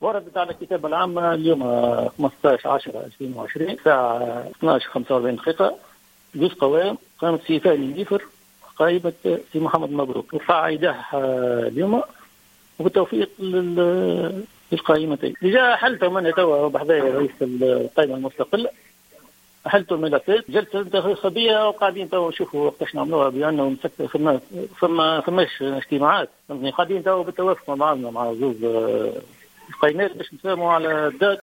وردت على الكتاب العامة اليوم 15/10/2020 الساعة 12:45 جزء قوائم قامت في ثاني ديفر قائمة في محمد مبروك رفع ايداح اليوم وبالتوفيق للقائمتين. جاء حلتهم أنا توا بحذايا رئيس القائمة المستقلة، حلتوا الملفات جلسة انتخابية وقاعدين توا نشوفوا وقتاش نعملوها بأنه فماش اجتماعات، قاعدين توا بالتوافق مع بعضنا مع زوج القائمات باش نتفاهموا على الدات.